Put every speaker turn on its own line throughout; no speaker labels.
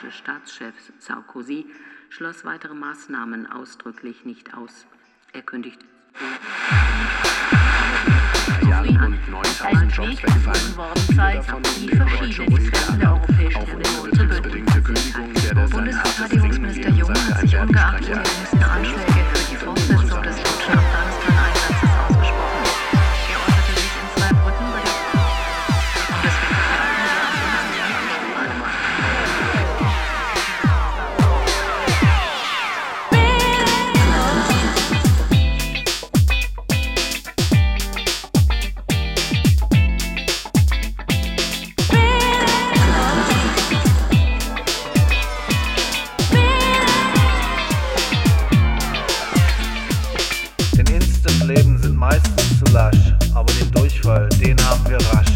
französische Staatschef Sarkozy schloss weitere Maßnahmen ausdrücklich nicht aus. Er kündigte
rund 9.000 Jobs wegfallen. Viele davon die verschiedene Experten der Europäischen Union zur betriebsbedingte Kündigung der
Verteidigungsminister Jung hat sich ungeachtet der jüngsten Anschläge für die Fortsetzung des deutschen Afghanistan-Einsatzes ausgesprochen. Er äußerte sich in Zweibrücken bei der
Leben sind meistens zu lasch, aber den Durchfall, den haben wir rasch.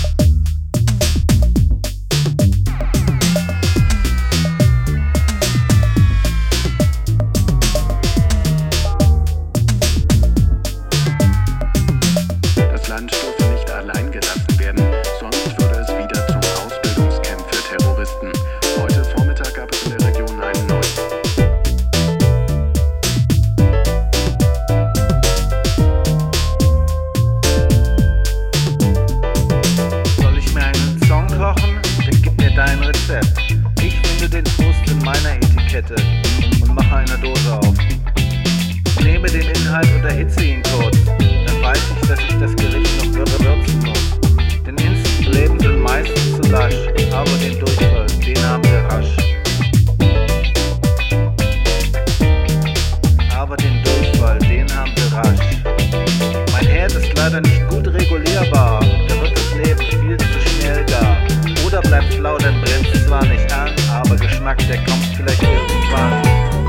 Das Land dürfe nicht allein gelassen werden, sonst würde es wieder zum Ausbildungscamp für Terroristen. Heute Vormittag gab es in der Region einen neuen.
Dein Rezept. Ich finde den Frust in meiner Etikette und mache eine Dose auf. Nehme den Inhalt und erhitze ihn kurz, dann weiß ich, dass ich das Gericht noch würzen muss. Denn Instant-Leben sind meistens zu lasch, aber den Durchfall, den haben wir rasch. Aber den Durchfall, den haben wir rasch. Mein Herd ist leider nicht gut regulierbar, da wird das Leben viel zu schnell gar. Oder bleibt flau, dann brennt es zwar nicht an, aber Geschmack, der kommt vielleicht irgendwann.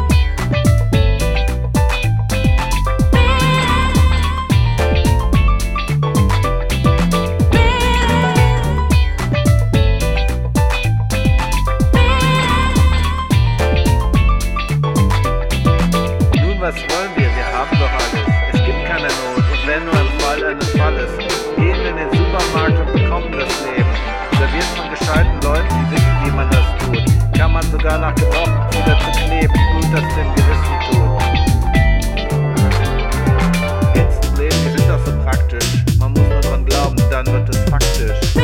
Nun, was wollen wir? Wir haben doch alles. Es gibt keine Not und wenn nur im Fall eines Falles. Gehen wir in den Supermarkt und bekommen das Leben. Serviert von gescheiten Leuten, die wissen, wie man das tut. Kann man sogar nach Gebrauch wieder zu kleben, gut das dem Gewissen tut. Instant-Leben, wir sind doch so praktisch. Man muss nur dran glauben, dann wird es faktisch.